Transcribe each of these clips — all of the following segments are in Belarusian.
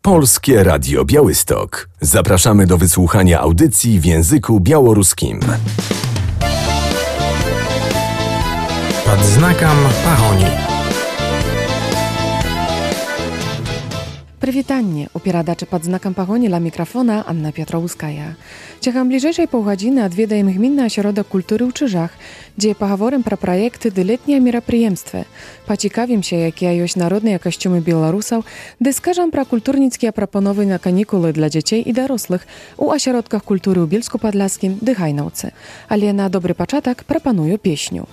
Polskie Radio Białystok. Zapraszamy do wysłuchania audycji w języku białoruskim. Pod znakом pahoni. Прывітанне, у перадачы пад знакам пагоні ля мікрафона Анна Пятроўская. Цягам бліжэйшай паўгадзіны адведаем гмінны асяродак культуры ў Чыжах, дзе пагаворым пра праекты ды летнія мерапрыемствы. Пацікавімся, якія ёсць народныя касцюмы беларусаў, ды скажам пра культурніцкія прапановы на канікулы для дзяцей і дарослых у асяродках культуры ў Бельску-Падляскім ды Гайнаўцы. Але на добры пачатак прапаную песню.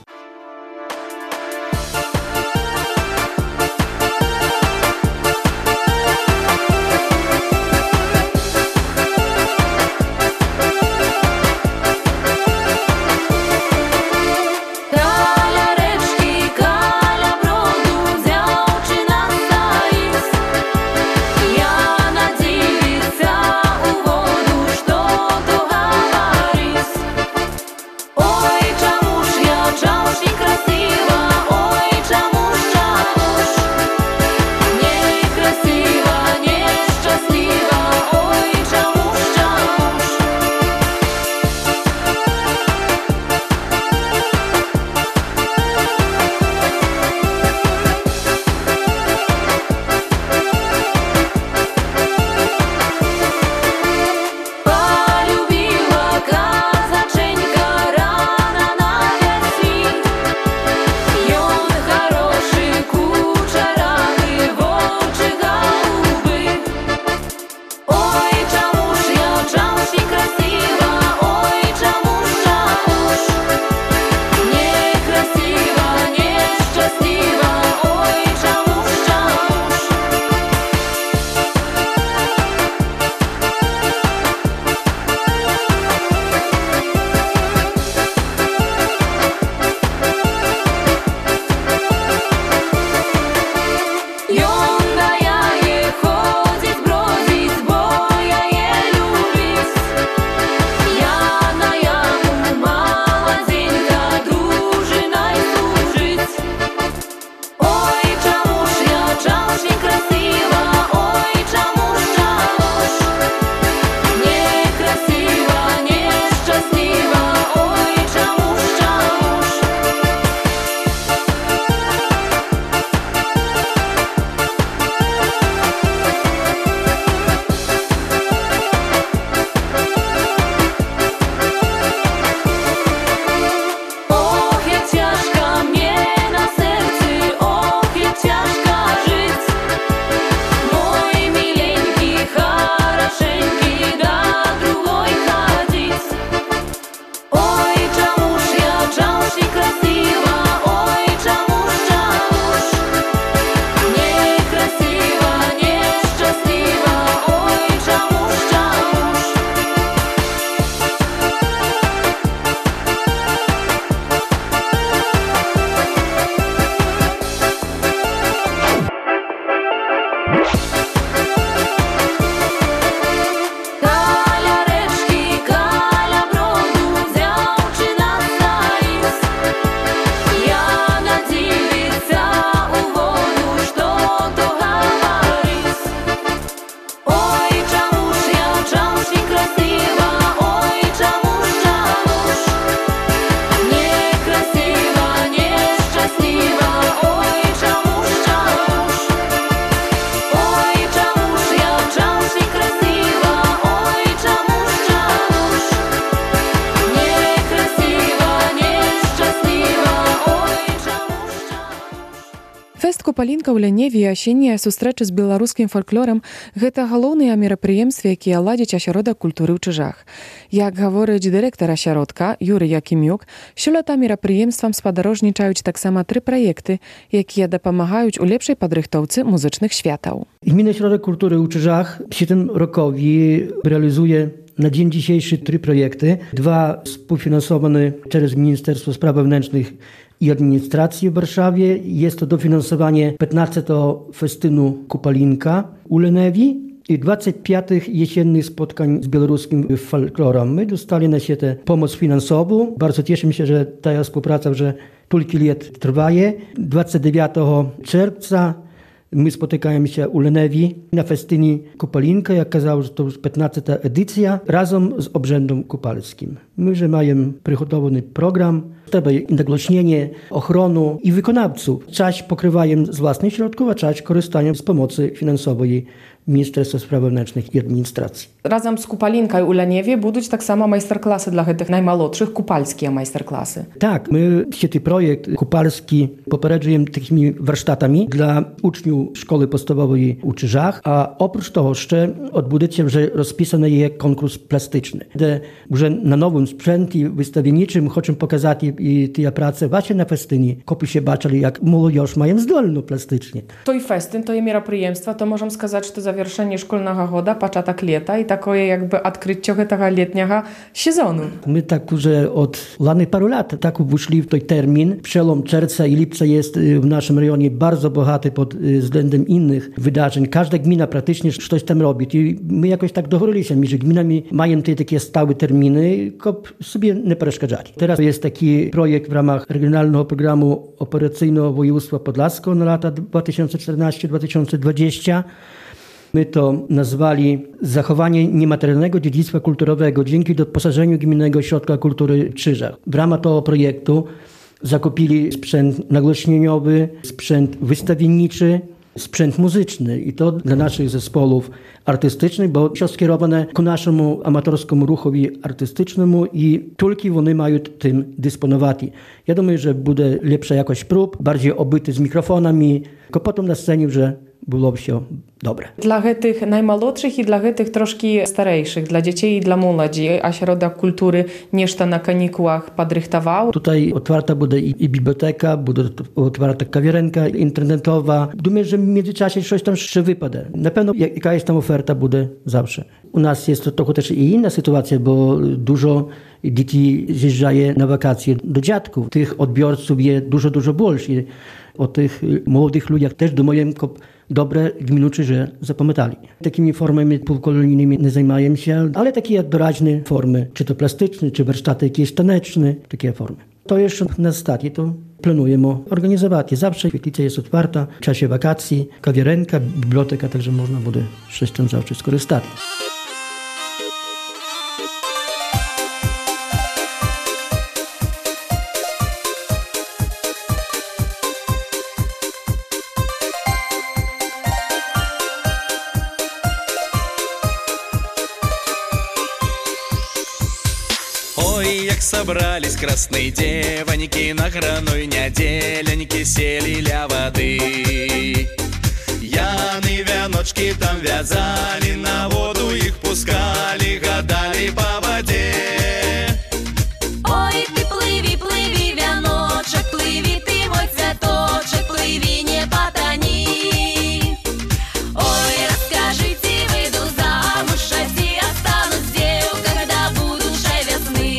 Купалінка ў Ляневе і асенняя сустрэча з беларускім фальклорам – гэта галоўныя мерапрыемствы, якія ладзіць асяродак культуры ў Чыжах. Як гаворыць дырэктар асяродка Юрый Якімюк, сёлета мерапрыемствам спадарожнічаюць таксама 3 праекты, якія дапамагаюць у лепшай падрыхтоўцы музычных святаў. Gminny Ośrodek Kultury w Czyżach przy tym rokowi realizuje na dzień dzisiejszy 3 projekty. 2 współfinansowane przez Ministerstwo Spraw Wewnętrznych i Administracji w Warszawie. Jest to dofinansowanie 15. festynu Kupalinka u Lenewi i 25 jesiennych spotkań z białoruskim folklorem. My dostali na siebie pomoc finansową. Bardzo cieszę się, że ta współpraca już kilka lat trwa. 29 czerwca My spotykamy się u Lenewi na festynie Kupalinka. Jak kazało, że to już 15. edycja, razem z obrzędem kupalskim. My, że mamy przygotowany program, trzeba nagłośnienie, ochronę i wykonawców. Część pokrywają z własnych środków, a część korzystają z pomocy finansowej Ministerstwa Spraw Wewnętrznych i Administracji. Razem z Kupalinką u Leniewie будуть tak samo majsterklasy dla tych najmłodszych, kupalskie majsterklasy. Tak, my ten projekt kupalski poprowadzimy takimi warsztatami dla uczniów szkoły podstawowej u Czyżach, a oprócz tego jeszcze odbudujemy, że rozpisany jest konkurs plastyczny, gdzie już na nowym sprzęcie wystawienniczym chcemy pokazać i te prace właśnie na festynie, kopi się baczyli, jak młodzież mają zdolną plastycznie. To i festyn, to i мероприемство, to możemy сказать, że to zawieszenie szkolnego года, początek lata i takie jakby odkrycie tego letniego sezonu. My tak już od ładnych paru lat tak wyszli w ten termin. Przelom czerwca i lipca jest w naszym rejonie bardzo bogaty pod względem innych wydarzeń. Każda gmina praktycznie coś tam robi. I my jakoś tak doговорилися, że gminami mają te takie stałe terminy, kop sobie nie przeszkadzali. Teraz jest taki projekt w ramach Regionalnego Programu Operacyjnego Województwa Podlaskiego na lata 2014-2020. My to nazwali zachowanie niematerialnego dziedzictwa kulturowego dzięki doposażeniu Gminnego Ośrodka Kultury Czyżach. W ramach tego projektu zakupili sprzęt nagłośnieniowy, sprzęt wystawienniczy, sprzęt muzyczny i to dla naszych zespołów artystycznych, bo jest skierowane ku naszemu amatorskiemu ruchowi artystycznemu i tylko one mają tym dysponować. Ja думаю, że będzie lepsza jakość prób, bardziej obyty z mikrofonami, tylko potem na scenie, że było все dobre. Dla tych najmłodszych i dla tych troszkę starszych, dla dzieci i dla młodzi, a Ośrodek Kultury nieszta na kanikułach podrychtował. Tutaj otwarta będzie i biblioteka, będzie otwarta kawiarenka internetowa. Думаю, że w międzyczasie coś tam jeszcze wypada. Na pewno jakaś tam oferta będzie zawsze. U nas jest to trochę też i inna sytuacja, bo dużo dzieci zjeżdżaje na wakacje do dziadków. Tych odbiorców jest dużo więcej. O tych młodych ludziach też думаем, dobre gminuczy, że zapamiętali. Takimi formami półkolonijnymi nie zajmujemy się, ale takie doraźne formy, czy to plastyczne, czy warsztaty jakieś taneczne, takie formy. To jeszcze na stadii to planujemy organizować. Zawsze świetlica jest otwarta, w czasie wakacji, kawiarenka, biblioteka, także można będzie z tym zawsze skorzystać. Собрались красные девоньки на храной неделеньки, сели ля воды. Яны вяночки там вязали, на воду их пускали, гадали по воде. Ой, ты плыви, плыви, вяночек, плыви, ты мой цветочек, плыви, не потони. Ой, расскажите, выйду замуж, а те останусь девка, когда буду уже весны.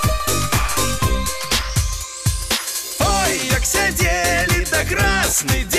Сидели до красной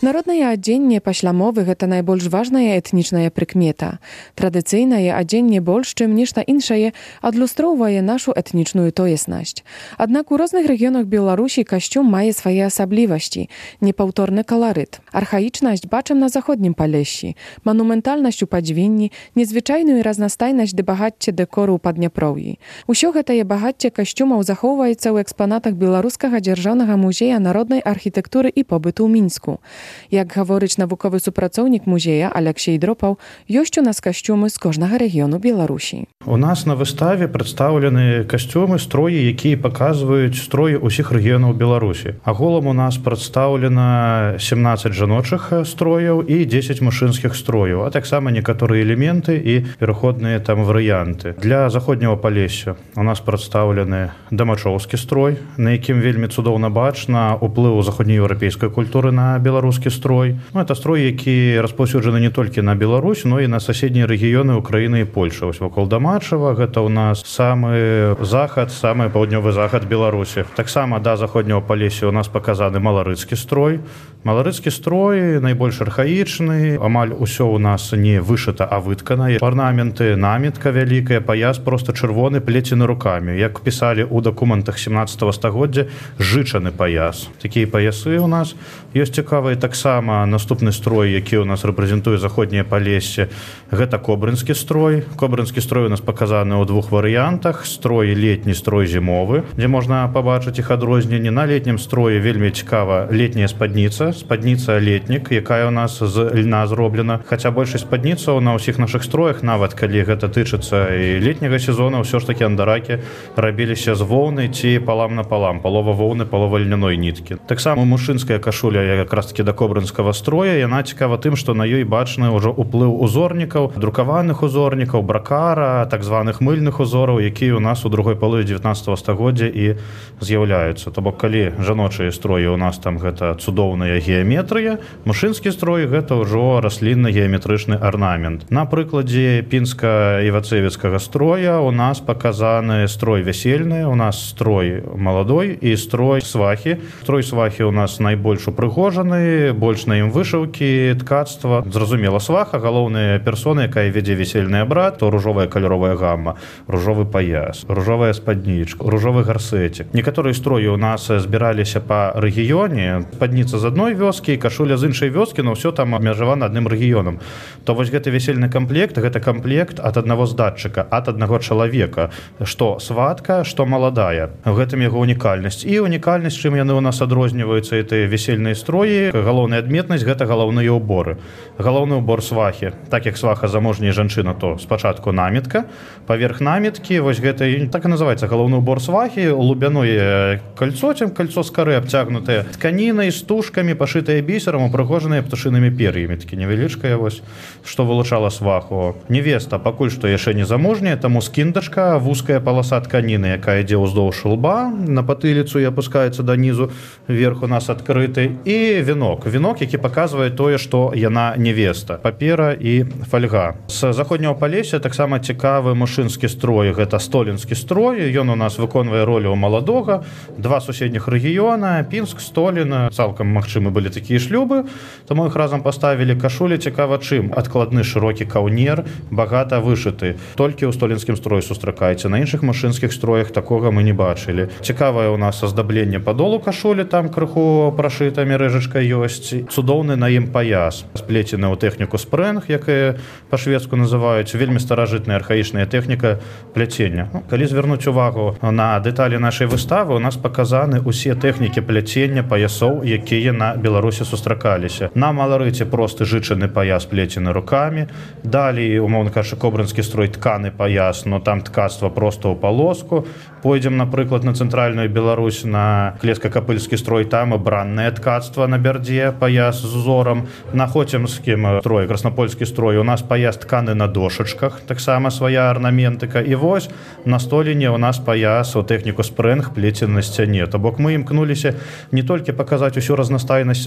Міжнароднае адзенне пасля мовы – гэта найбольш важная этнічная прыкмета. Традыцыйнае адзенне больш, чым нешта іншае, адлюстроўвае нашу этнічную тоеснасць. Аднак у розных рэгіёнах Беларусі касцюм мае свае асаблівасці, непаўторны каларыт. Архаічнасць бачым на заходнім Палессі, манументальнасць у Падзвінні, незвычайную разнастайнасць ды багацце дэкору ў Падняпроўі. Усё гэтае багацце касцюмаў захоўваецца ў экспанатах Беларускага дзяржаўнага музея народнай архітэктуры і побыту ў Мінску. Як гаворыць навуковы супрацоўнік музея Алексей Дропаў, ёсць у нас касцюмы з кожнага рэгіёну Беларусі. У нас на выставе прадстаўлены касцюмы, строі, якія паказваюць строі ўсіх рэгіёнаў Беларусі. Аголам у нас прадстаўлена 17 жаночых строяў і 10 мужчынскіх строяў, а таксама некаторыя элементы і пераходныя там варыянты. Для заходняга Палесся у нас прадстаўлены дамачоўскі строй, на якім вельмі цудоўна бачна ўплыў заходнееўрапейскай культуры на беларускі строй. Это строй, які распаўсюджаны не толькі на Беларусь, но і на соседнія рэгіёны Украіны і Польшы. Вось вакол Дамачава гэта ў нас самы захад, самы паўднёвы захад Беларусі. Таксама да заходняга Палесся у нас паказаны маларыцкі строй. Маларыцкі строй найбольш архаічны, амаль усё ў нас не вышыта, а выткана. Орнаменты, намітка вялікая, паяс просто чырвоны, плецены рукамі. Як пісалі ў дакументах 17 стагоддзя, жычаны паяс. Такія паясы ў нас ёсць цікавыя. Таксама наступны строй, які ў нас рэпрэзентуе заходняе Палессе, гэта кобрынскі строй. Кобрынскі строй у нас паказаны ў двух варыянтах: строй летні, строй зімовы, дзе можна пабачыць іх адрозненні. На летнім строі вельмі цікава летняя спадніца, спадніца-летнік, якая ў нас з льна зроблена. Хаця большасць спадніцаў на ўсіх нашых строях, нават калі гэта тычыцца і летняга сезона, ўсё ж такі андаракі рабіліся з воўны ці палам на палам, палова воўны, палова льняной ніткі. Таксама мужчынская кашуля якраз такі да кобрынскага строя, яна цікава тым, што на ёй бачны ўжо ўплыў узорнікаў, друкаваных узорнікаў, бракара, так званых мыльных узораў, якія ў нас у другой палове 19 стагоддзя і з'яўляюцца. То бок, калі жаночыя строі ў нас там гэта цудоўная геаметрыя, мужчынскі строй гэта ўжо раслінна-геаметрычны арнамент. На прыкладзе пінска-івацевіцкага строя у нас паказаны строй вясельны, у нас строй маладой і строй свахі. Строй свахі у нас найбольш упрыгожаны, больш на ім вышыўкі, ткацтва. Зразумела, сваха, галоўная персона, якая вядзе весельны абрад, то ружовая каляровая гамма, ружовы паяс, ружовая спаднічка, ружовы гарсэцік. Некаторыя строі ў нас збіраліся па рэгіёне, спадніца з адной вёскі, кашуля з іншай вёскі, но ўсё там абмежавана адным рэгіёнам. То вось гэты весельны камплект, гэта камплект ад аднаго здатчыка, ад аднаго чалавека, што сватка, што маладая. У гэтым яго унікальнасць. І унікальнасць, чым яны ў нас адрозніваюцца, гэтыя весельныя строі, галоўная адметнасць гэта галоўныя ўборы. Галоўны ўбор свахі, так як сваха заможняя жанчына, то спачатку намітка, паверх наміткі, вось гэта так і называецца галоўны ўбор свахі, лубяное кольцо, цим кольцо з кары абцягнутае тканінай, стужкамі, пашытае бісерам, упрыгожанае птушынымі пер'ямі, такі невялічкая вось, што вылучала сваху. Невеста пакуль што яшчэ не замужняя, таму скіндачка, вузкая паласа тканіны, якая ідзе ўздоўж лба, на патыліцу і апускаецца да нізу, верх у нас адкрыты, і венок. Венок, які паказвае тое, што яна невеста. Папера і фальга. З заходняга Палесся таксама цікавы мужчынскі строй, гэта столінскі строй, ён у нас выконвае ролю маладога. Два суседніх рэгіёна, Пінск, Столін, цалкам магчымы былі такія шлюбы, таму іх разам паставілі. Кашулі цікава чым? Адкладны шырокі каўнер, багата вышыты. Толькі ў столінскім строі сустракаецца. На іншых мужчынскіх строях такога мы не бачылі. Цікавае ў нас аздабленне падолу кашулі, там крыху прашыта мерэжачка ёсць. Цудоўны на ім паяс, сплецены ў тэхніку спрэнг, якая па-шведску называюць, вельмі старажытная архаічная тэхніка пляцення. Калі звярнуць увагу на дэталі нашай выставы, у нас паказаны ўсе тэхнікі пляцення паясоў, якія на Беларусі сустракаліся. На маларыце просты жычаны паяс плецены рукамі. Далей, умоўна кажучы, кобрынскі строй тканы паяс, но там ткацтва проста ў палоску. Пойдзем, напрыклад, на цэнтральную Беларусь, на клеска-капыльскі строй, там браннае ткацтва на бярдзе, паяс з узорам. На хоцемскім строй, краснапольскі строй, у нас паяс тканы на дошачках, таксама свая арнаментыка. І вось на Століне у нас паяс у тэхніку спрэнг плецены на сцяне. То бок мы імкнуліся не толькі паказаць усю разнастайнасць строяў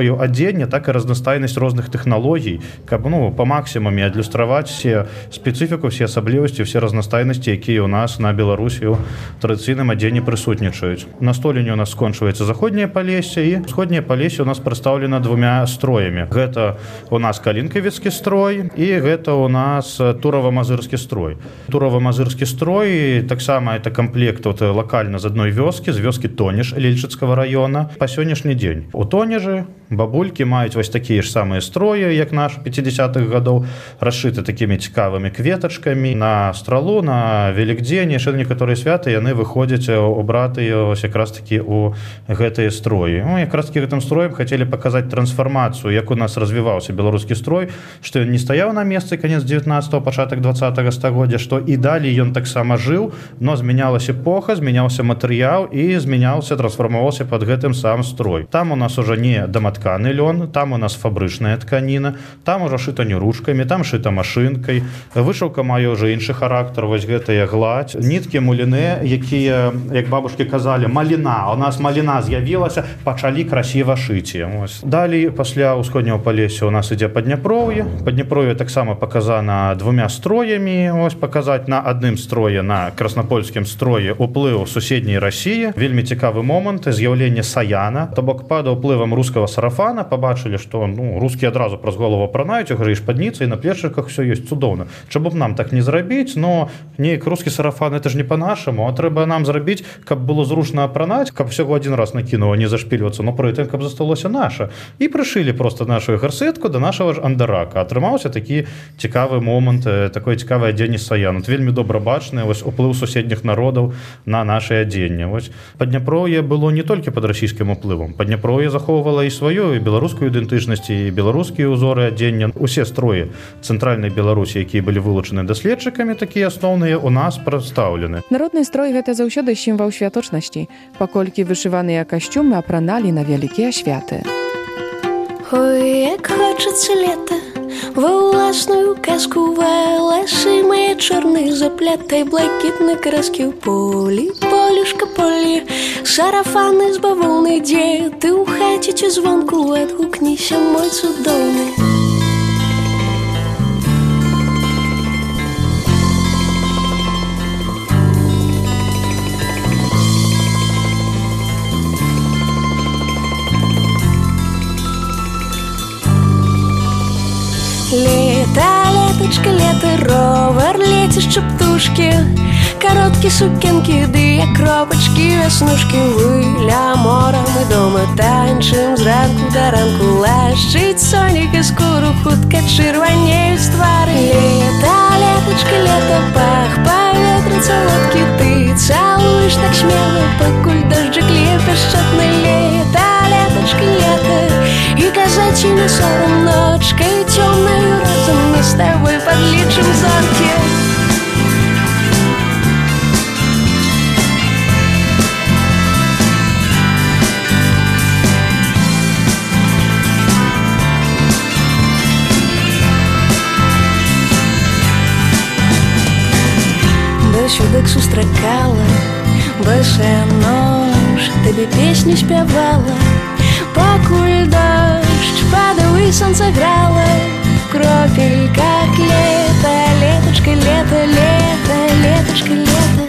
строю адзення, так і разнастайнасць розных тэхналогій, каб па максімуме адлюстраваць все спецыфіку, все асаблівасці, все разнастайнасці, якія ў нас на Беларусі ў традыцыйным адзенні прысутнічаюць. На Століне у нас скончваецца заходняе Палессе, і усходняе Палессе у нас прадстаўлена двумя строямі. Гэта у нас калінкавіцкі строй і гэта у нас турава-мазырскі строй. Турава-мазырскі строй таксама это комплект лакальна з адной вёскі, з вёскі Тонеж Лельчыцкага района. Па сённяшні дзень у Тонежы бабулькі маюць вось такія ж самыя строі, як наш 50-х гадоў, расшыты такімі цікавымі кветачкамі. На Стралу, на Велікдзень, яшчэ некаторыя святы яны выходзяць убраты якраз такі у гэтыя строі. Якраз такі гэтым строем хацелі паказаць трансфармацыю, як у нас развіваўся беларускі строй, што ён не стаяў на месцы канец 19-го, пачатак 20-го стагоддзя, што і далей ён таксама жыў, но змянялася эпоха, змяняўся матэрыял і змяняўся, трансфармаваўся пад гэтым сам строй. Там у нас уже не даматканы лён, там у нас фабрычная тканіна, там ужо шыта не ручкамі, там шыта машынкай. Вышыўка мае ўжо іншы характар, вось гэтая гладзь. Ніткі муліны, якія, як бабушкі казалі, маліна. У нас маліна з'явілася, пачалі красіва шыць. Далей, пасля ўсходняга Палесся у нас ідзе Падняпроўе. Падняпроўе таксама паказана двумя строямі. Паказаць на адным строе, на краснапольскім строе уплыў суседняй Расіі. Вельмі цікавы момант з'яўлення Саяна. То бок пад уплывам рускага сарафана пабачылі, што рускія адразу праз голову апранаюць, грыеш спадніцы, і на плечыках все ёсць цудоўна. Чаму б нам так не зрабіць, но неяк рускі сарафан это ж не па-нашаму, а трэба нам зрабіць, каб было зручна апранаць, каб всего один раз накінула, не зашпільвацца, но пры тым, каб засталося наша. І прышылі просто нашу гарсетку да нашага ж андарака. Атрымаўся такі цікавы момант, такое цікавае адзенне Саяна. Вельмі добра бачнае уплыў суседніх народаў на наше адзенне. Падняпроўе было не толькі пад расійскім уплывам. Падняпроўе захоўвала і сваю і беларускую ідэнтычнасць, і беларускія ўзоры адзення. Усе строі цэнтральнай Беларусі, якія былі вылучаны даследчыкамі, такія асноўныя у нас прадстаўлены. Народны строй гэта заўсёды сімвал святочнасці, паколькі вышываныя касцюмы апраналі на вялікія святы. Ой, як хочацца лета, ва ўласную казку валасы мае чорны заплетай, блакітны краски ў полі, полюшка полі, сарафаны з бавоўны, дзе ты ў хаце ці звонку, адгукніся, мой цудоўны. Лета, леточка, лето, ровер, летящие птушки, короткие сукенки, ды як кропочки, веснушки, выля мора, мы дома танчым зранку до ранку, лашчыць сонік і скуру, хутка чырванеюць твары. Лета, леточка, лето, пах, паветра солодкі, ты цалуеш так смело, пакуль дожджик лье пяшчотны. Лета, леточка, лето, і казаць і не сорам, ночкой темною разом мы с тобой подлічым зорки. Сюдак сустракала, босая нож, табе песню спявала, пакуль дождь падаў і сонца грала в кропельках лета, леточка, лето, лето, леточка, лето.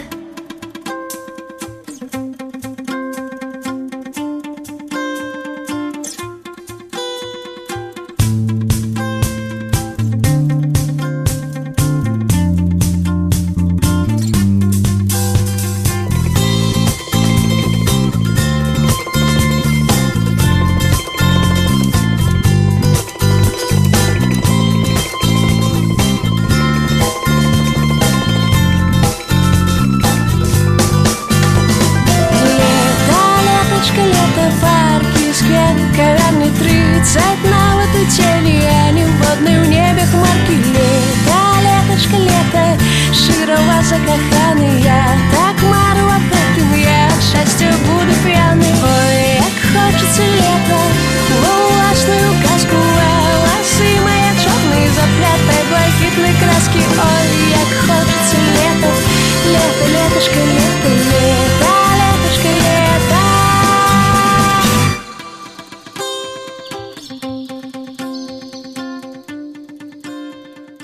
Закоханий я, так мару об этом я, от счастья буду пьяный. Ой, як хочется лето, власную казку, волосы мои черные заплетай, блакитной краски. Ой, як хочется лето, лето, летушка, лето, лето, летушка, лето.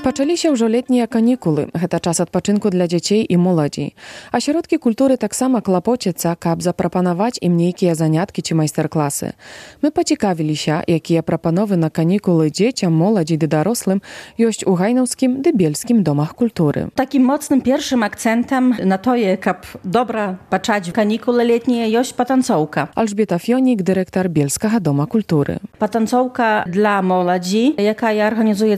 Пачалі się ўжо летнія канікулы. Гэта час адпачынку для дзяцей і моладзі. Асяродкі культуры таксама клапоцяцца, каб запрапанаваць ім нейкія заняткі ці майстар-класы. Мы пацікавіліся, якія прапановы на канікулы дзецям, моладзі ды дарослым ёсць у гайнаўскім ды бельскім домах культуры. Takim mocnym pierwszym akcentem na to, kab dobra patrzeć kanikuły letnie, jest patancołka. Elżbieta Fionik, dyrektor Bielskiego Doma Kultury. Patancołka dla młodzi, jaka organizuje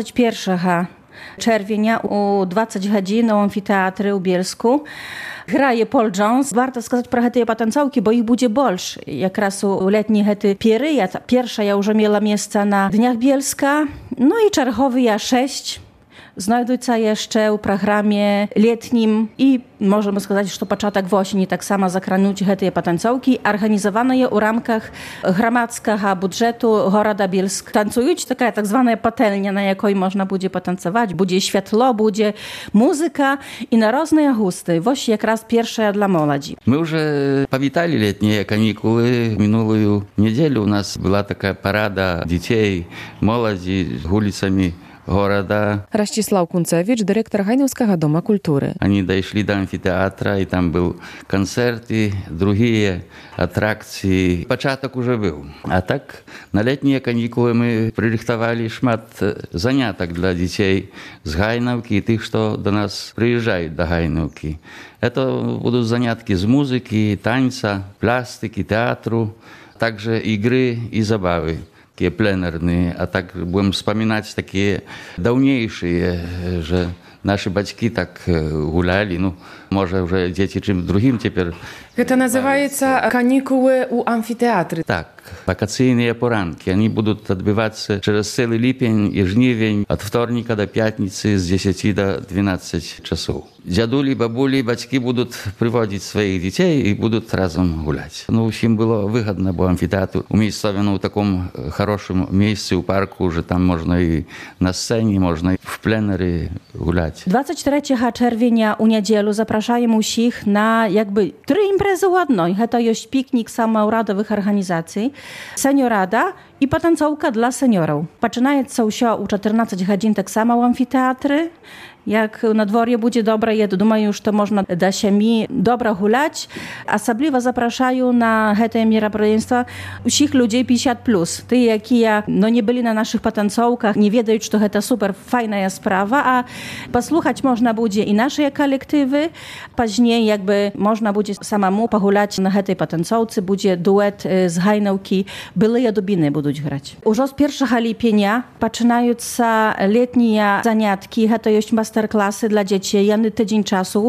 21 czerwienia u 20 godzin u amfiteatry u Bielsku. Graje Paul Jones. Warto сказать про гэтыя патанцоўкі, бо іх будзе больш. Якраз у летні гэты перыяд. Першая ўжо мела месца на Днях Bielska. No i czerwowia 6 znajdują jeszcze w programie letnim i możemy сказать, że początek woseni tak samo zakranуть гэтыя патанцоўкі, organizowane je w ramkach громадскага budżetu города Bielsk. Танцуюць taka tak zwana patelnia, na jakiej można będzie potancować. Będzie światło, będzie muzyka i na różne gusty. Właśnie jakraz pierwsza dla młodzi. My już powitali letnie kanikuły. Minulą niedzielę u nas była taka parada dzieci, młodzi z ulicami города. Ростислав Кунцевич, директор Гайнаўскага дома культуры. Они дошли до амфитеатра, и там был концерт и другие аттракции. Початок уже был. А так, на летние каникулы мы пририхтовали шмат заняток для детей с Гайнавки и тех, что до нас приезжают до Гайнавки. Это будут занятки с музыки, танца, пластики, театру, также игры и забавы. Такие пленерные, а так будем вспоминать такие давнейшие, że наши батьки так гуляли, ну, może уже дети чем другим теперь. Это называется каникулы у амфитеатре. Так, вакационные поранки. Они будут отбываться через целый липень и жнивень от вторника до пятницы с 10 до 12 часов. Дядули, бабули, батьки будут приводить своих детей и будут разом гулять. Ну, всем было выгодно, бо амфитеатр уместовано в таком хорошем месте, у парку, уже там можно и на сцене, можно и в пленере гулять. 23 czerwienia u niedzielu zapraszamy wszystkich na jakby 3 imprezy ładnej. To jest piknik samouradowych organizacji, seniorada i patancołka dla seniorów. Zaczynaje się u 14 godzin tak samo u amfiteatry. Jak na dworze będzie dobre, ja думаю, że to można do 7 dobra gulać. Особливо zapraszają na te мероприятия wszystkich ludzi 50+. Ty, jakie nie byli na naszych patancołkach, nie wiedzą, że to super fajna sprawa, a posłuchać można będzie i nasze kolektywy. Później jakby można będzie samemu pogulać na tej patancołce, będzie duet z Gajnałki, byle dubiny będą grać. Już z 1 lipnia zaczynają się letnie zaniatki, to jest masterclassy dla dzieci, jany tydzień czasu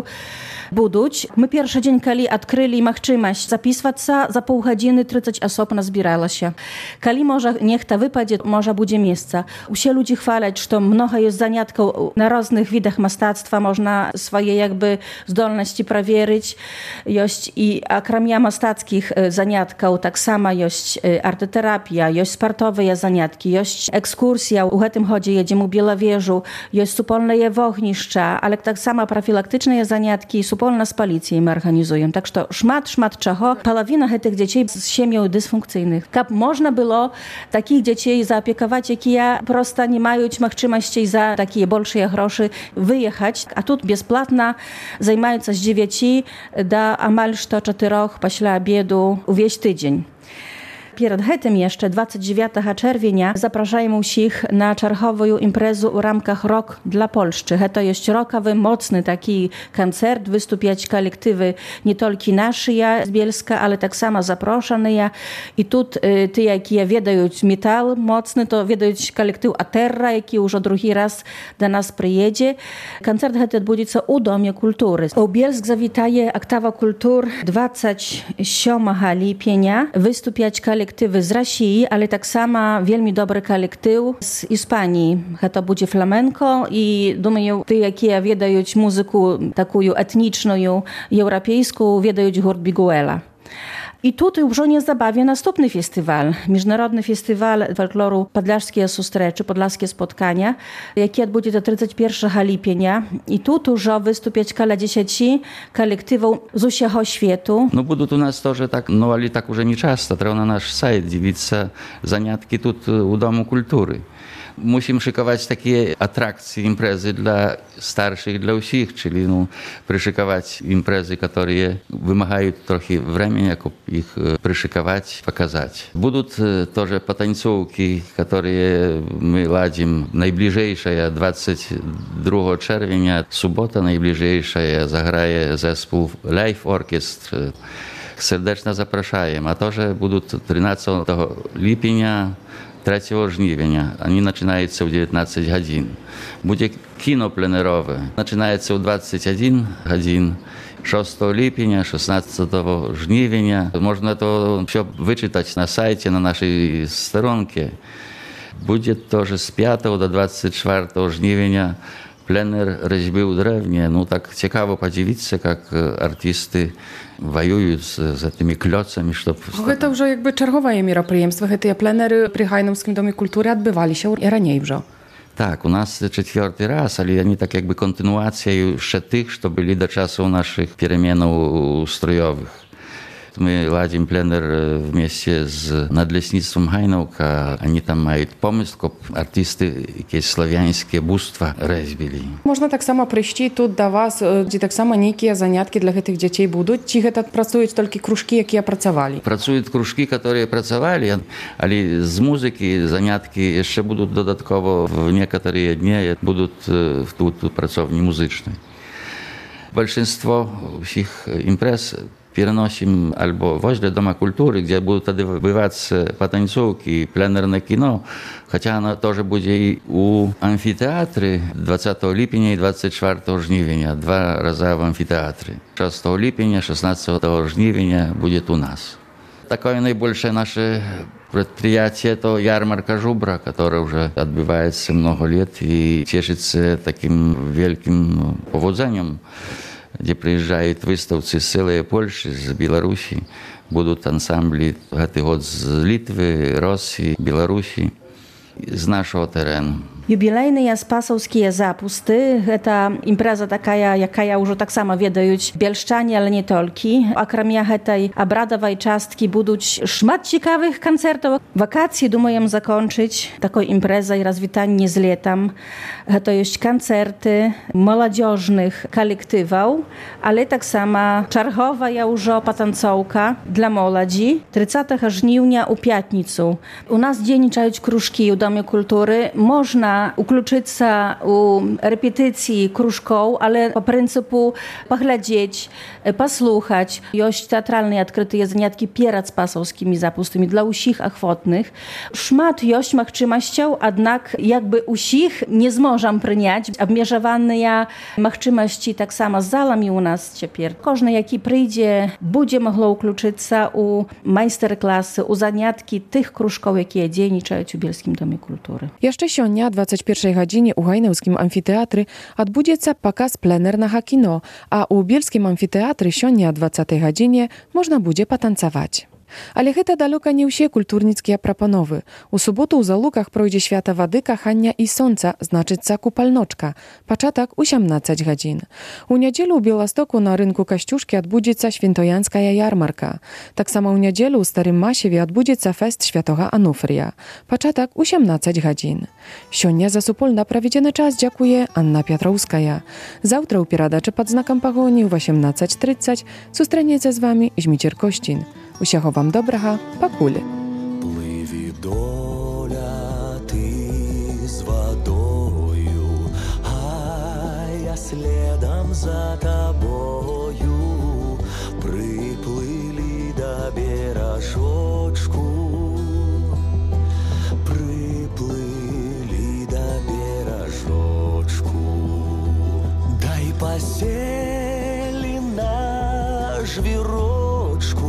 buduć. My pierwszy dzień, kiedy odkryli możliwość zapisywać się, za pół godziny 30 osób nazbierało się. Kiedy może niech to wypadzie, może będzie miejsce. Wszyscy ludzie chwalą, że mnogo jest zaniatków na różnych widach mastactwa, można swoje jakby zdolności przewierzyć. Jest i akramia mastackich zaniatków, tak samo jest arteterapia, jest sportowe zaniatki, jest ekskursja, u tym chodzi jedziemy u Bielowieżu, jest supolne wogniszcza, ale tak samo profilaktyczne zaniatki, supolna z policją my organizujemy. Tak że szmat czego. Połowina tych dzieci z семей dysfunkcyjnych. Kab można było takich dzieci zaopiekować, jakie prosto nie mają możliwości za takie większe groszy wyjechać, a tu bezpłatnie zajmują się z 9 do amal 4 после obiedu wieś tydzień. Przed tym jeszcze 29 czerwienia zapraszają wszystkich na czerwową imprezę w ramkach Rok dla Polszczy. To jest rokowy, mocny taki koncert, wystąpiać kolektywy nie tylko nasze z Bielska, ale tak samo zaproszone. I tu ty, jakie wiedają metal mocny, to wiedają kolektyw Aterra, jaki już drugi raz do nas przyjedzie. Koncert ten odbędzie się u Domie Kultury. U Bielsk zawitaje Aktawa Kultur 27 lipnia. Wystąpiać kolektywy z Rosji, ale tak samo wielmi dobry kolektyw z Hiszpanii. To będzie flamenco i думаю, ty, jakie wiedają muzykę taką etniczną, europejską, wiedają Gurt Biguela. I tutaj już nie zabawia następny festiwal, Międzynarodny Festiwal Folkloru Podlaskie Sustreczy, Podlaskie Spotkania, jaki odbędzie do 31 lipnia. I tu już wystąpiać około 10 kolektywów z całego świata. No будут у нас тоже так, no ale tak już nie często, trzeba na nasz сайт dziwić занятки тут у Domu Kultury. musimy szykować takie atrakcje, imprezy dla starszych, dla wszystkich, czyli przyszykować imprezy, które wymagają trochę времени, jak ich przyszykować, pokazać. Będą też potańcówki, które my ladzimy. Najbliżejsza 22 czerwca, sobota najbliżejsza, zagraje zespół Live Orchestra. Serdecznie zapraszam. A to, że będą 13 lipca, 3 żniwienia. Oni zaczynają w 19 godzin. Będzie kino plenerowe. Zaczynają w 21 godzin. 6 lipca, 16 żniwienia. Można to wszystko wyczytać na sajcie, na naszej stronce. Będzie to, że z 5 do 24 żniwienia plener rzeźby w drewnie. Tak ciekawo podziwić się, jak artysty воюют за tymi klocami, чтобы... To już jakby czergowe мероприемства. Te plenery przy Hajnowskim Domie Kultury odbywali się raniej już. Tak, u nas 4 raz, ale oni tak jakby kontynuacja jeszcze tych, co byli do czasu naszych przemianów ustrojowych. My ladzimy plener w mieście z Nadleśnictwem Hajnówka. Oni tam mają pomysł, żeby artysty jakieś słowiańskie bóstwa rzeźbili. Można tak samo przyjść tu do was, gdzie tak samo niekie zaniatki dla tych dzieci będą? Czy to pracują tylko krużki, jakie pracowali? Pracują krużki, które pracowali, ale z muzyki zaniatki jeszcze będą dodatkowo w niektóre dni, będą w pracowni muzycznej. Большинство всех imprez переносим albo возле Дома культуры, где будут odbywać potańcówki, plenerne kino, chociaż ono też będzie i u amfiteatry 20 lipca i 24 żniwienia, 2 razy w amfiteatry. 6 lipca, 16 żniwienia będzie u nas. Такое наибольшее наше предприятие – это ярмарка Жубра, которая уже отбывается много лет и тешится таким великим поводзением, где приезжают выставцы с целой Польши, с Беларуси. Будут ансамбли этот год с Литвы, России, Беларуси, z naszego terenu. Jubilejny Jaspasowskie zapusty. To impreza taka, jaka już tak samo wiedają bielszczanie, ale nie tylko. Akramia tej obradowej czastki będą szmat ciekawych koncertów. Wakacje думаем zakończyć taką imprezę i rozwitanie z letem. To jest koncerty młodzieżnych kolektywów, ale tak samo czarchowa już potancówka dla młodzi. 30 żniwnia u piatnicu. U nas dzienniczają krużki w Domie Kultury. Można ukluczyć się u repetycji krużką, ale po pryncypu poglądać, posłuchać. Jest teatralne odkryte zaniatki przed spasowskimi zapustami dla wszystkich ochotnych. Szmat jest możliwością, jednak jakby wszystkich nie zможем przyjąć. Obmierzowane możliwości tak samo z zalami u nas teraz. Każdy, jaki przyjdzie, będzie mogło ukluczyć się u majsterklasy, u zaniatki tych krużków, jakie dzienniczają w Bielskim Domie Kultury. Jeszcze сегодня, 21 godzinie u Hajnowskim Amfiteatrze odbędzie się pokaz plenernego kino, a u Bielskim Amfiteatrze сегодня, 20 godzinie, można będzie potancować. Ale to daleko nie wszystkie kulturnickie proponowy. U sobotu u Zalukach projdzie świata wody, kachania i słońca, znaczyca kupalnoczka, początek 18 godzin. U niedzielu u Białostoku na rynku Kościuszki odbędzie się świętojańska jarmarka. Tak samo u niedzielu u Starym Masiewie odbędzie się fest Świętego Anufria, początek 18 godzin. Сегодня za supolna prawidziany czas dziękuję Anna Pietrowskaja. Zawtra u Piradaczy pod znakiem pogoni u 18:30 zustaniecie z wami Żmicier Kościn. Усього вам доброго, пакулі. Пливі доля ти з водою, а я следом за тобою. Приплили до бережочку, приплили до бережочку. Дай посели на жвірочку,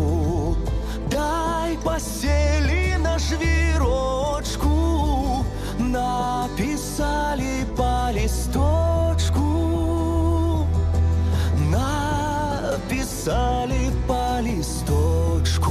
посели на жвірочку, написали по листочку, написали по листочку.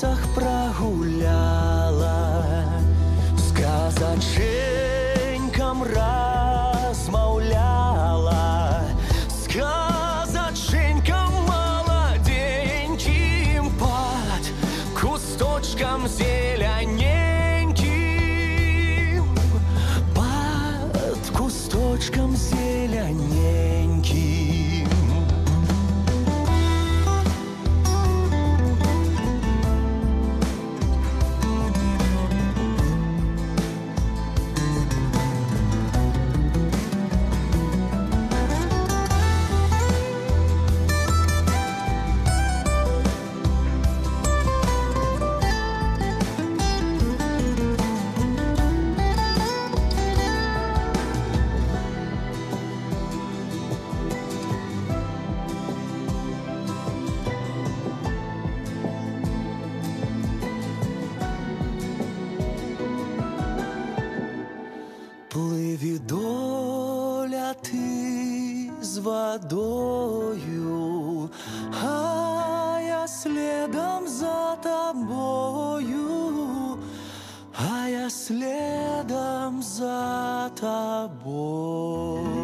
лесах прогуляла, з казаченькам размаўляла, з казаченькам маладенькім пад кусточкам зеляненькім, пад кусточкам зеляненькім. Пливі доля ти з водою, а я следом за тобою, а я следом за тобою.